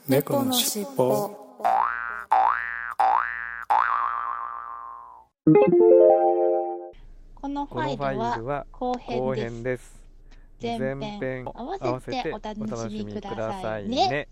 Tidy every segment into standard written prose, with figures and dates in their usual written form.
猫のしっぽ。 このファイルは後編です。前編合わせてお楽しみくださいね。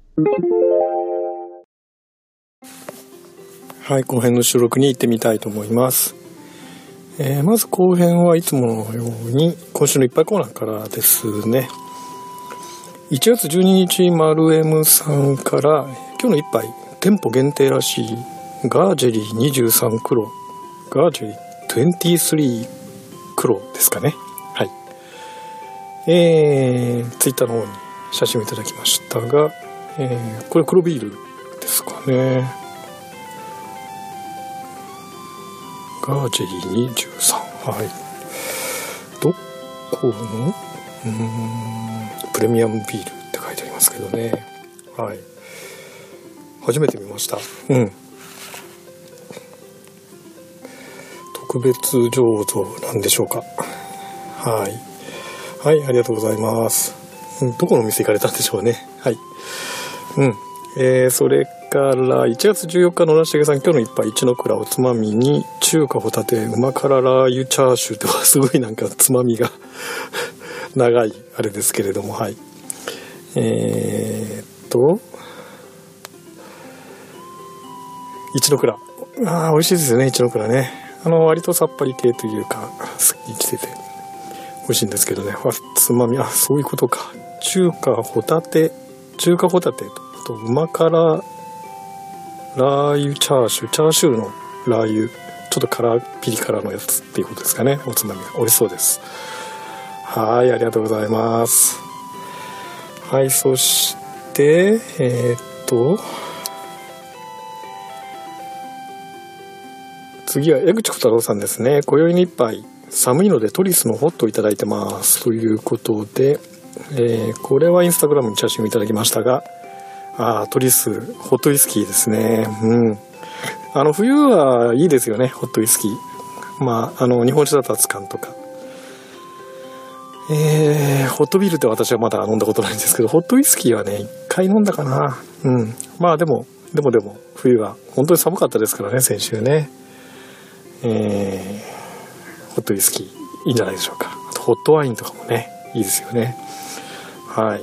はい、後編の収録に行ってみたいと思います。まず後編はいつものように今週のいっぱいコーナーからですね。1月12日丸 M さんから今日の一杯店舗限定らしいガージェリー23黒ガージェリー23黒ですかね。はい。ツイッターの方に写真をいただきましたが、これ黒ビールですかね。ガージェリー23。はい。どこのプレミアムビールって書いてありますけどね。はい。初めて見ました。特別醸造なんでしょうか。はい。はい、ありがとうございます。どこのお店行かれたんでしょうね。はい。それから1月14日のらしげさん、今日の一杯一の蔵おつまみに中華ホタテうま辛ラー油チャーシューってすごいなんかつまみが長いあれですけれども、はい。一の蔵、美味しいですよね。一の蔵ね、割とさっぱり系というかすっきりしてて美味しいんですけどね。つまみ、そういうことか。中華ホタテとうま辛ラー油チャーシューのラー油、ちょっとピリ辛のやつっていうことですかね。おつまみが美味しそうです。はい、ありがとうございます。はい、そして次は江口小太郎さんですね。今宵の一杯寒いのでトリスのホットをいただいてますということで、これはインスタグラムに写真をいただきましたが、トリスホットウイスキーですね。冬はいいですよね、ホットウイスキー。日本酒だと熱燗とか、ホットビールって私はまだ飲んだことないんですけど、ホットウイスキーはね、一回飲んだかな。でも冬は本当に寒かったですからね、先週ね。ホットウイスキーいいんじゃないでしょうか。あとホットワインとかもね、いいですよね。はい。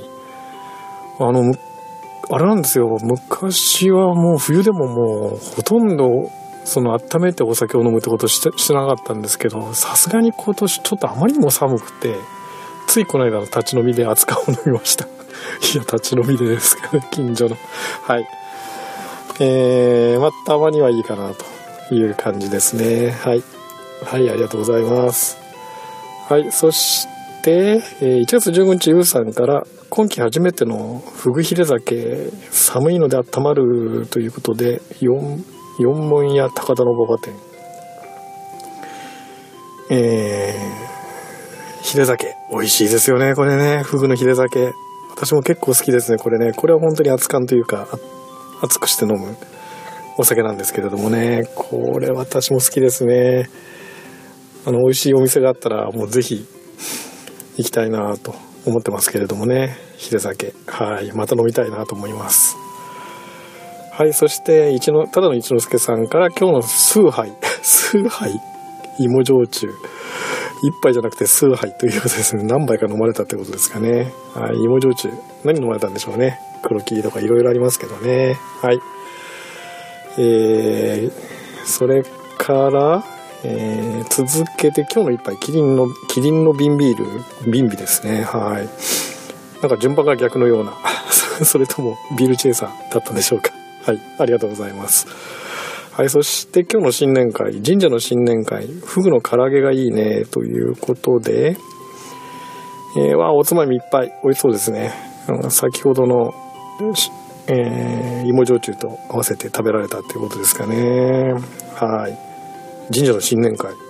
あれなんですよ、昔はもう冬でももうほとんど温めてお酒を飲むってことしてなかったんですけど、さすがに今年ちょっとあまりにも寒くて、ついこの間の立ち飲みで熱燗を飲みました。いや、立ち飲みでですけど、近所の。はい。たまにはいいかなという感じですね。はい。はい、ありがとうございます。はい、そして、1月15日、ゆうさんから、今季初めてのフグヒレ酒、寒いので温まるということで、四門屋高田の馬場店。ヒレ酒美味しいですよね、これね。フグのヒレ酒、私も結構好きですね、これね。これは本当に熱燗というか熱くして飲むお酒なんですけれどもね、これ私も好きですね。美味しいお店があったらもうぜひ行きたいなと思ってますけれどもね。ヒレ酒、はい、また飲みたいなと思います。はい。そしてただの一之輔さんから、今日の数杯芋焼酎一杯じゃなくて数杯ということですね。何杯か飲まれたってことですかね。はい、芋焼酎何飲まれたんでしょうね。黒木とかいろいろありますけどね。はい。それから続けて今日の一杯キリンの瓶ですね。はい。なんか順番が逆のようなそれともビールチェイサーだったんでしょうか。はい、ありがとうございます。はい。そして今日の新年会、神社の新年会、フグの唐揚げがいいねということで、おつまみいっぱい美味しそうですね。先ほどの、芋焼酎と合わせて食べられたっていうことですかね。はい。神社の新年会、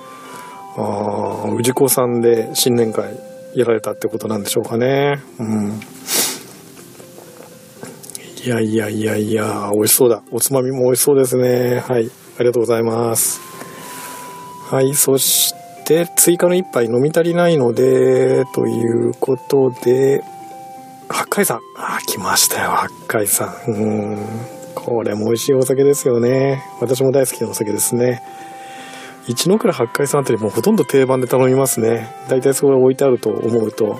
氏子さんで新年会やられたってことなんでしょうかね。いや、美味しそうだ。おつまみも美味しそうですね。はい、ありがとうございます。はい。そして追加の一杯飲み足りないのでということで、 八海山。来ましたよ、八海山。これも美味しいお酒ですよね。私も大好きなお酒ですね。一ノ倉八海山あたりもうほとんど定番で頼みますね。だいたいそこが置いてあると思うと、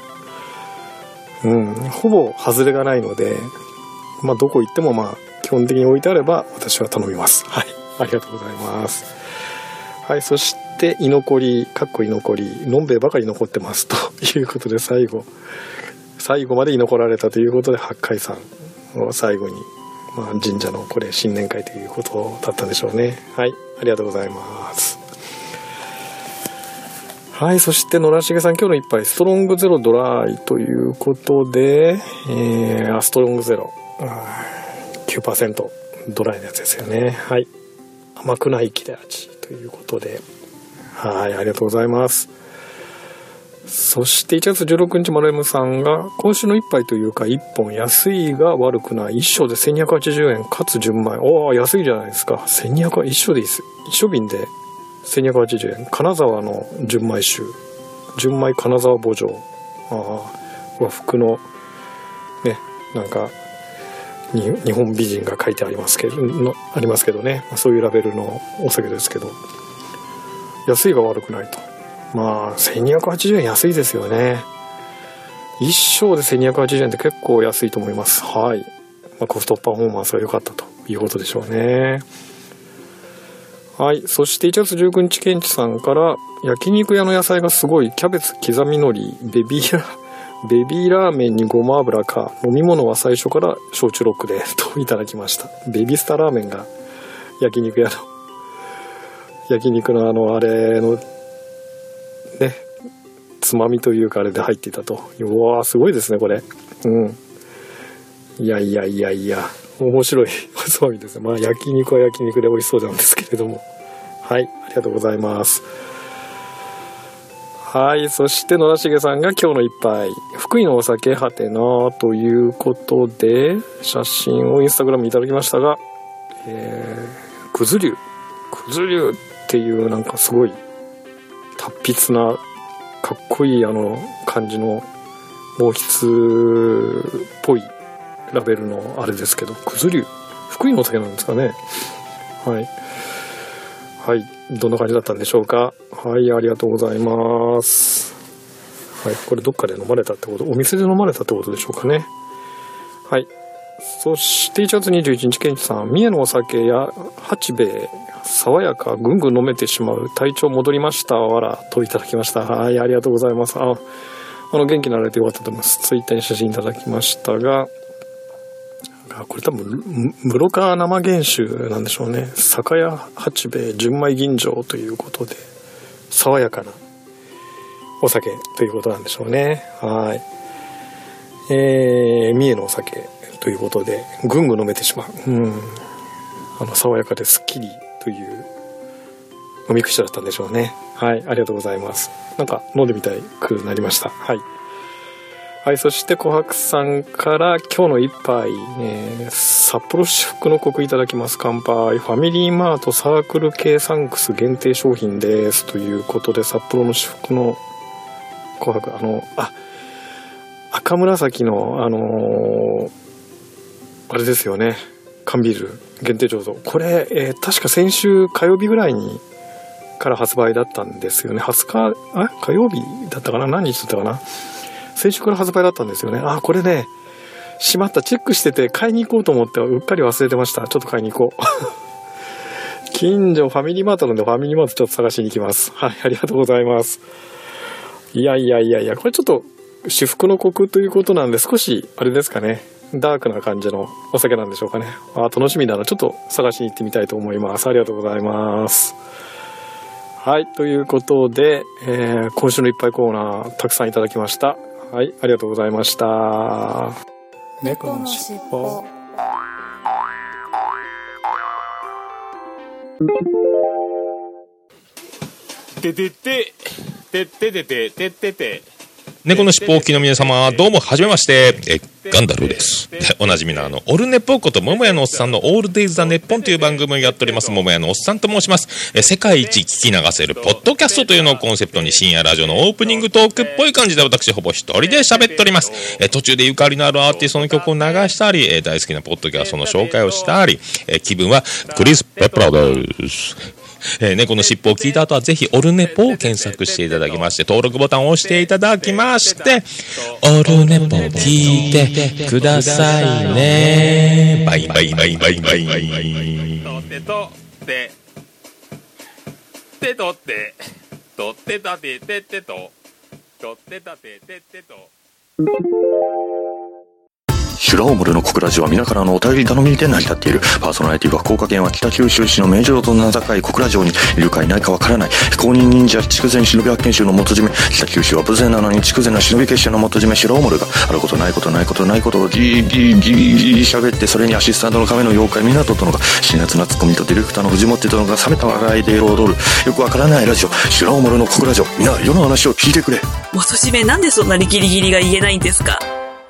ほぼ外れがないので、どこ行っても基本的に置いてあれば私は頼みます。はい、ありがとうございます。はい、そして居残り、のんべえばかり残ってますということで、最後まで居残られたということで、八海山を最後に、神社のこれ新年会ということだったんでしょうね。はい、ありがとうございます。はい、そして野良重さん、今日の一杯ストロングゼロドライということで、ストロングゼロ 9% ドライのやつですよね。はい、甘くない切れ味ということで、はい、ありがとうございます。そして1月16日、丸 M さんが今週の一杯というか1本安いが悪くない、一升で1280円かつ純米。安いじゃないですか。1200円、一升でいいです。一升瓶で1280円。金沢の純米酒、純米金沢牧場、和服のね、なんか日本美人が書いてありますけどね、そういうラベルのお酒ですけど、安いが悪くないと。1280円安いですよね。一升で1280円って結構安いと思います。はい、コストパフォーマンスが良かったということでしょうね。はい、そして1月19日、ケンチさんから焼肉屋の野菜がすごい、キャベツ、刻み海苔、ベビーラーメンにごま油か、飲み物は最初から焼酎ロックでといただきました。ベビースターラーメンが焼肉屋のあれのね、つまみというかあれで入っていたと。すごいですねこれ。いや面白いおつまみですね。焼肉は焼肉で美味しそうなんですけれども、はい、ありがとうございます。はい、そして野田重さんが今日の一杯福井のお酒はてなということで写真をインスタグラムにいただきましたが、くず流っていうなんかすごい達筆なかっこいい感じの毛筆っぽいラベルのあれですけど、くず流、福井のお酒なんですかね。はい、どんな感じだったんでしょうか。はい、ありがとうございます。はい、これどっかで飲まれたってこと、お店で飲まれたってことでしょうかね。はい、そして1月21日、ケンチさん、三重のお酒や八兵衛爽やか、ぐんぐん飲めてしまう、体調戻りましたわらといただきました。はい、ありがとうございます。元気になられてよかったと思います。ツイッターに写真いただきましたが、これ多分室川生原酒なんでしょうね。酒屋八兵衛純米吟醸ということで、爽やかなお酒ということなんでしょうね。はい、三重のお酒ということでぐんぐん飲めてしまう、爽やかですっきりという飲み口だったんでしょうね。はい、ありがとうございます。なんか飲んでみたくなりました。はい、そして琥珀さんから今日の一杯、札幌市福のコクいただきます。乾杯。ファミリーマートサークル系サンクス限定商品ですということで、札幌の市福の琥珀、赤紫のあれですよね、缶ビール限定醸造。これ、確か先週火曜日ぐらいにから発売だったんですよね。20日火曜日だったかな、何日だったかな、先週から発売だったんですよね。これね、しまった、チェックしてて買いに行こうと思ってうっかり忘れてました。ちょっと買いに行こう近所ファミリーマートなんで、ファミリーマートちょっと探しに行きます。はい、ありがとうございます。いや、これちょっと至福のコクということなんで、少しあれですかね、ダークな感じのお酒なんでしょうかね。楽しみだな。ちょっと探しに行ってみたいと思います。ありがとうございます。はい、ということで、今週の一杯コーナーたくさんいただきました。はい、ありがとうございました。猫のしっぽ。 てててててててててて猫のしっぽお聞きの皆様、どうもはじめまして、ガンダルです。おなじみのオルネポこと桃屋のおっさんのオールデイズ・ザ・ネッポンという番組をやっております桃屋のおっさんと申します。世界一聞き流せるポッドキャストというのをコンセプトに深夜ラジオのオープニングトークっぽい感じで私ほぼ一人で喋っております。途中でゆかりのあるアーティストの曲を流したり、大好きなポッドキャストの紹介をしたり、気分はクリス・ペプラーです。猫のしっぽを聞いた後はぜひオルネポを検索していただきまして登録ボタンを押していただきましてオルネポ聞いてくださいね。バイバイバイバイバイバイ。とってとっててとってとってたてててととってたてててと。 修羅大森の小倉寺は皆からのお便り頼みで成り立っている。パーソナリティは福岡県は北九州市の名城と名高い小倉城にいるかいないかわからない非公認忍者筑前忍び発見衆の元締め。北九州は無勢なのに筑前な忍び結社の元締め修羅大森があることないことないことないことをギー喋って、それにアシスタントの亀の妖怪湊とのが辛辣なツッコミとディレクターの藤本とのが冷めた笑いで彩るよくわからないラジオ修羅大森の小倉城。みんな世の話を聞いてくれ。 元締めなんでそんなにギリギリが言えないんですか。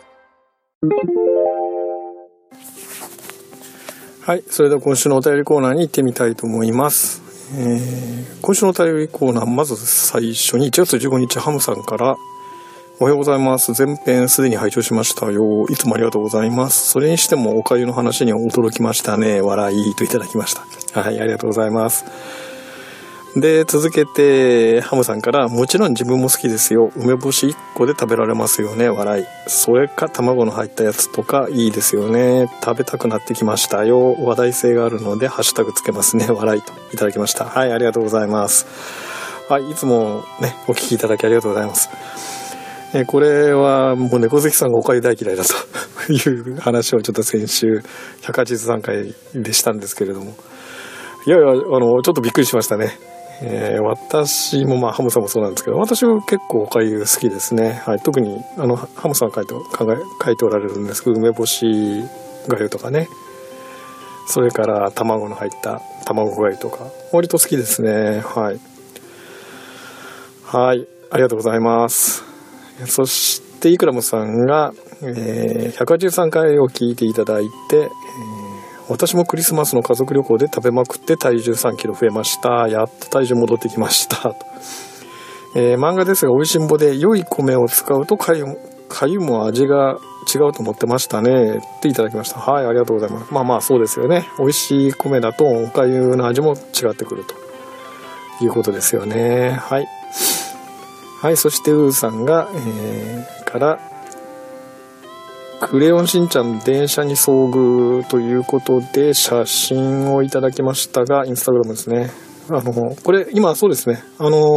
はい、それでは今週のお便りコーナーに行ってみたいと思います。今週のお便りコーナー、まず最初に1月15日ハムさんから、おはようございます。前編すでに拝聴しましたよ。いつもありがとうございます。それにしてもおかゆの話には驚きましたね。笑いといただきました。はい、ありがとうございます。で、続けてハムさんから、もちろん自分も好きですよ。梅干し1個で食べられますよね。笑い。それか卵の入ったやつとかいいですよね。食べたくなってきましたよ。話題性があるのでハッシュタグつけますね。笑いといただきました。はい、ありがとうございます。はい、いつもねお聞きいただきありがとうございます。これはもう猫好きさんがおかゆ大嫌いだという話をちょっと先週183回でしたんですけれども、いやいやちょっとびっくりしましたね。私もハムさんもそうなんですけど、私は結構おかゆ好きですね。はい、特にハムさん書いておられるんですけど、梅干しがゆとかね、それから卵の入った卵がゆとか割と好きですね。はい、はい、ありがとうございます。そしてイクラムさんが、183回を聞いていただいて、私もクリスマスの家族旅行で食べまくって体重3キロ増えました。やっと体重戻ってきましたと。漫画ですが美味しんぼで良い米を使うとかゆも味が違うと思ってましたねっていただきました。はい、ありがとうございます。まあそうですよね。美味しい米だとおかゆの味も違ってくるということですよね。はい、はい、そしてウーさんが、からクレヨンしんちゃん電車に遭遇ということで写真をいただきましたが、インスタグラムですね。これ今そうですね、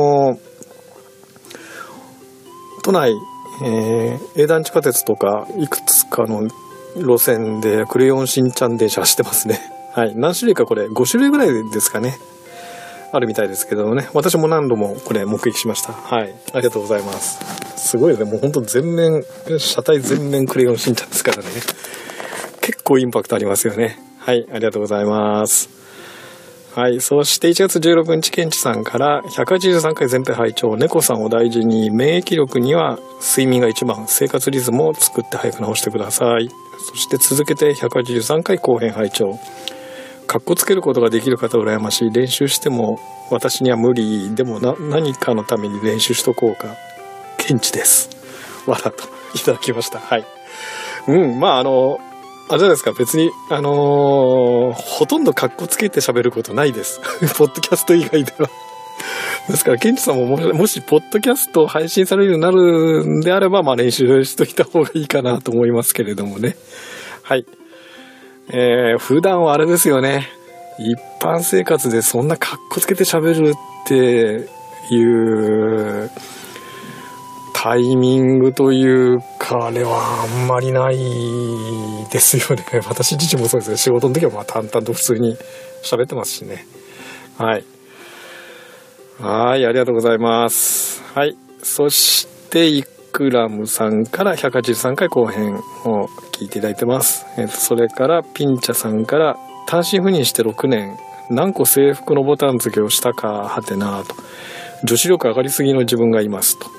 都内、営団地下鉄とかいくつかの路線でクレヨンしんちゃん電車走ってますね。はい、何種類かこれ5種類ぐらいですかね、あるみたいですけどね、私も何度もこれ目撃しました。はい、ありがとうございます。すごいですね。もう本当車体全面クレヨンしんちゃんですからね。結構インパクトありますよね。はい、ありがとうございます。はい、そして1月16日ケンチさんから183回全編拝聴。猫さんを大事に、免疫力には睡眠が一番、生活リズムを作って早く治してください。そして続けて183回後編拝聴。かっこつけることができる方羨ましい。練習しても私には無理。でも何かのために練習しとこうか。ケンチです。わらといただきました。はい。あれじゃないですか。別にほとんどかっこつけて喋ることないです。ポッドキャスト以外では。ですからケンチさんももしポッドキャストを配信されるようになるんであれば、練習しといた方がいいかなと思いますけれどもね。はい。普段はあれですよね。一般生活でそんなかっこつけて喋るっていうタイミングというか、あれはあんまりないですよね。私自身もそうですね。仕事の時は淡々と普通に喋ってますしね。はい。はい、ありがとうございます。はい。そしてイクラムさんから183回後編を聞いていただいてます。それからピンチャさんから単身赴任して6年、何個制服のボタン付けをしたかはてなと、女子力上がりすぎの自分がいますと。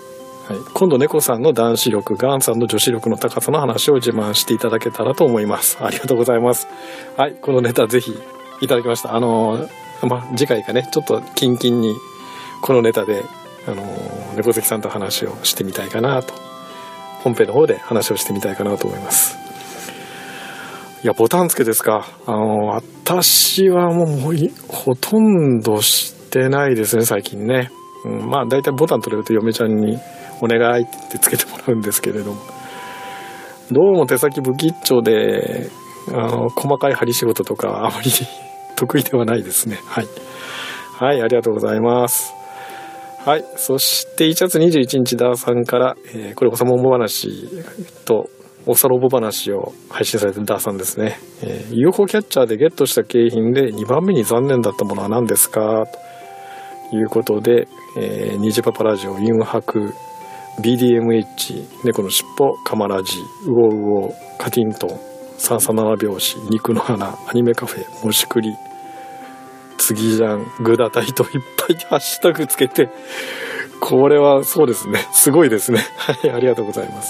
はい、今度猫さんの男子力、ガンさんの女子力の高さの話を自慢していただけたらと思います。ありがとうございます。はい、このネタぜひいただきました。次回かね、ちょっとキンキンにこのネタで猫関さんと話をしてみたいかなと、本編の方で話をしてみたいかなと思います。いや、ボタン付けですか。私はもうほとんどしてないですね、最近ね。まあ大体ボタン取れると嫁ちゃんにお願いってつけてもらうんですけれども、どうも手先不吉祥で細かい針仕事とかあまり得意ではないですね。はい、はい、ありがとうございます。はい、そして1月21日ダーさんから、これおさもんぼ話とおさろぼ話を配信されてるダーさんですね。UFO キャッチャーでゲットした景品で2番目に残念だったものは何ですかということで、ニジパパラジオ、ユンハク、BDMH、猫のしっぽ、カマラジ、ウオウオ、カティントン、337拍子、肉の花、アニメカフェ、もしくり、次じゃん、グダタイといっぱいハッシュタグつけて、これはそうですね、すごいですね。はい、ありがとうございます。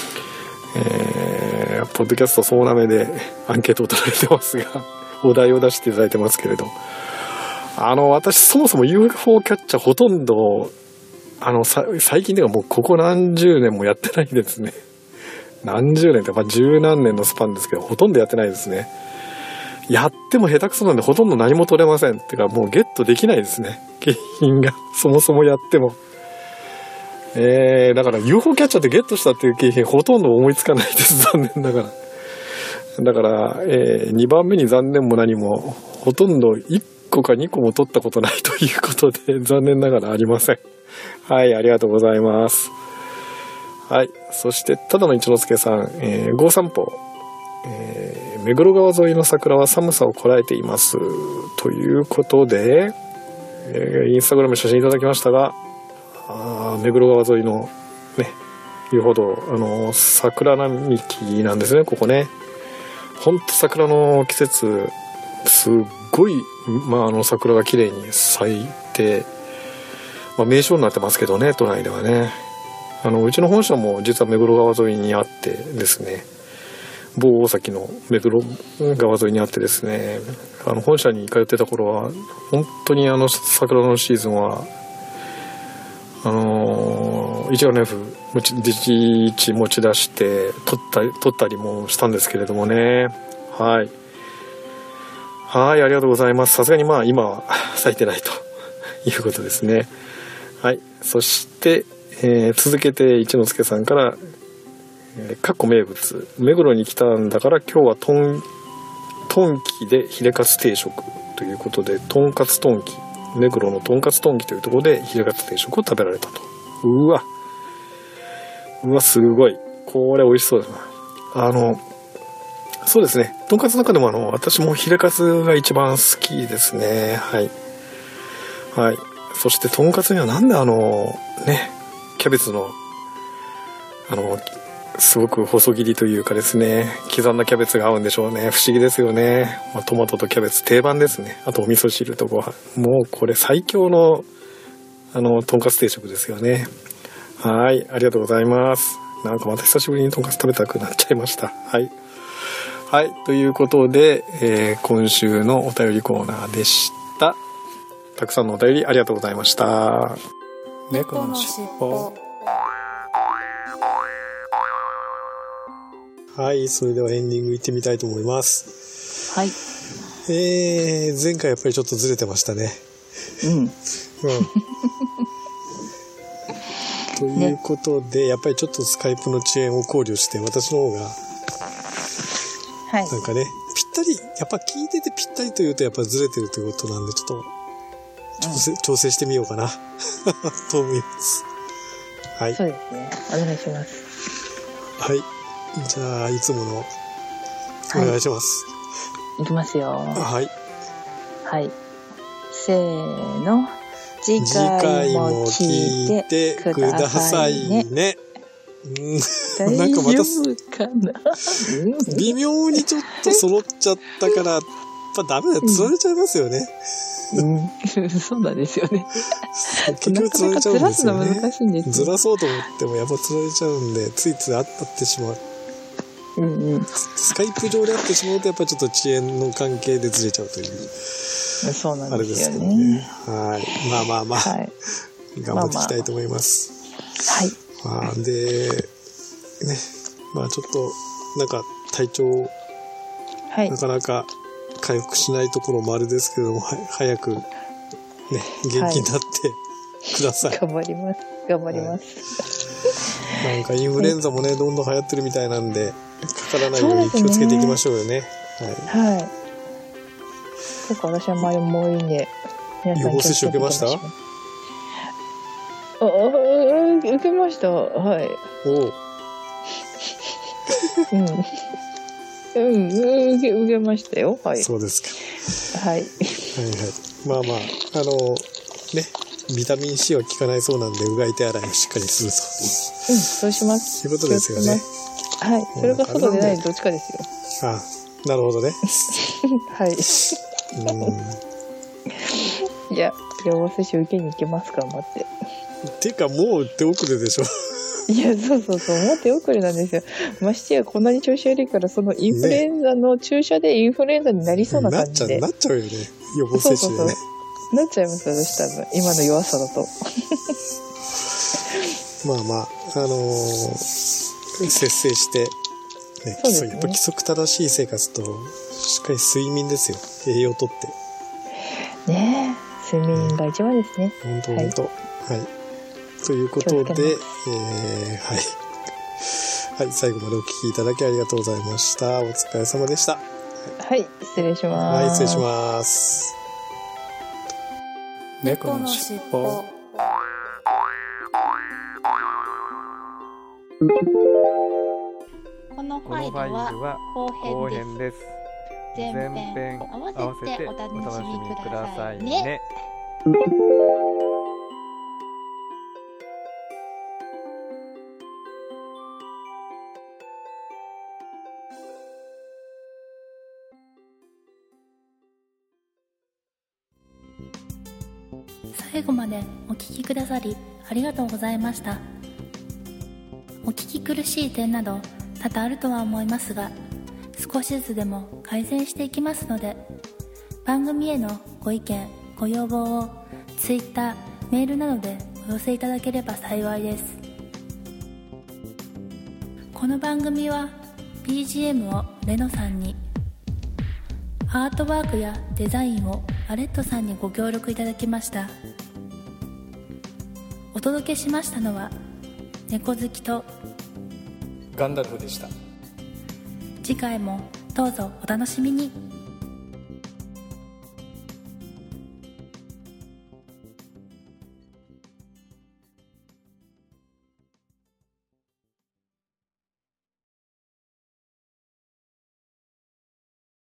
ポッドキャスト総なめでアンケートを取られてますが、お題を出していただいてますけれど、私そもそも UFO キャッチャーほとんど最近ではもうここ何十年もやってないですね。何十年って十何年のスパンですけど、ほとんどやってないですね。やっても下手くそなんでほとんど何も取れません。ってかもうゲットできないですね、景品が。そもそもやってもだから UFO キャッチャーってゲットしたっていう景品ほとんど思いつかないです。残念ながら。だから、2番目に残念も何もほとんど1個か2個も取ったことないということで、残念ながらありません。はい、ありがとうございます。はい、そしてただの一之輔さん、ゴー散歩、目黒川沿いの桜は寒さをこらえていますということで、インスタグラム写真いただきましたが、目黒川沿いのね、遊歩道、桜並木なんですね、ここね。ほんと桜の季節、すっごい、桜が綺麗に咲いて、名所になってますけどね、都内ではね。うちの本社も実は目黒川沿いにあってですね、某大崎の目黒川沿いにあってですね、本社に通ってた頃は本当に桜のシーズンは一眼レフ持ち出して撮ったりもしたんですけれどもね。はい、はい、ありがとうございます。さすがに今は咲いてないということですね。はい、そして、続けて一之輔さんからかっこ名物、目黒に来たんだから今日はトンキでヒレカツ定食ということで、とんかつトンキ、目黒のとんかつトンキというところでヒレカツ定食を食べられたと。うわすごい、これ美味しそうだな。そうですね、とんかつの中でも私もヒレカツが一番好きですね。はいはい。そしてとんかつにはなんでね、キャベツのすごく細切りというかですね、刻んだキャベツが合うんでしょうね。不思議ですよね。トマトとキャベツ定番ですね。あとお味噌汁とご飯、もうこれ最強のとんかつ定食ですよね。はい、ありがとうございます。なんかまた久しぶりにとんかつ食べたくなっちゃいました。はいはい、ということで、今週のお便りコーナーでした。たくさんのお便りありがとうございました。猫のしっぽ。はい、それではエンディング行ってみたいと思います。 はい。 前回やっぱりちょっとずれてましたね。ということで、やっぱりちょっとスカイプの遅延を考慮して私の方が、なんかね、ぴったり、やっぱ聞いててぴったりというとやっぱずれてるということなんで、ちょっと調整してみようかなと思います。はい。 そうですね。お願いします。 はい。じゃあいつものお願いします。 いきますよ。 はい。 はい。せーの。次回も聞いてくださいね。 なんかまたかな微妙にちょっと揃っちゃったから、やっぱダメだよ、釣られちゃいますよね。 そうなんですよね。 結局釣られちゃうんですよね。 なかなかずらすの難しいんですよ。 ずらそうと思ってもやっぱ釣られちゃうんで、ついつい会ってしまう。スカイプ上で会ってしまうとやっぱりちょっと遅延の関係でずれちゃうという。 そうなんですよね。 はい。まあ、はい、頑張っていきたいと思います。はい。で、ね、ちょっとなんか体調、なかなか回復しないところもあれですけども、早くね元気になってください。 頑張ります。 なんかインフルエンザもね、どんどん流行ってるみたいなんで、かからないように気をつけていきましょうよね。はい。 結構私は周りも多いんで、 予防接種受けました？ 受けました。はい。受けましたよ。はい。 そうですか。 はい。 ね、ビタミン C は効かないそうなんで、うがい手洗いをしっかりすると。 そうします。 ということですよね。 はい。それが外でないどっちかですよ。 なるほどね。 はい。いや、予防接種受けに行けますか、頑張って。 ていうか、もう手遅れでしょ。 いや、そう、もう手遅れなんですよ。ましてや、こんなに調子悪いから、そのインフルエンザの注射でインフルエンザになりそうな感じで。 なっちゃうよね。予防接種でね。 なっちゃいます、私多分。今の弱さだと。 節制して、ね、やっぱ規則正しい生活と、しっかり睡眠ですよ。栄養とって。 ねえ、睡眠が一番ですね。 本当。はい。ということで、はい、最後までお聞きいただきありがとうございました。お疲れ様でした。 はい、失礼します。 はい、失礼します。猫のしっぽ。 このファイルは後編です。前編合わせてお楽しみくださいね。 最後までお聞きくださりありがとうございました。お聞き苦しい点など多々あるとは思いますが、少しずつでも改善していきますので、番組へのご意見ご要望を Twitter、メールなどでお寄せいただければ幸いです。この番組は BGM をレノさんに、アートワークやデザインをアレットさんにご協力いただきました。お届けしましたのは猫好きとガンダルフでした。 次回もどうぞお楽しみに。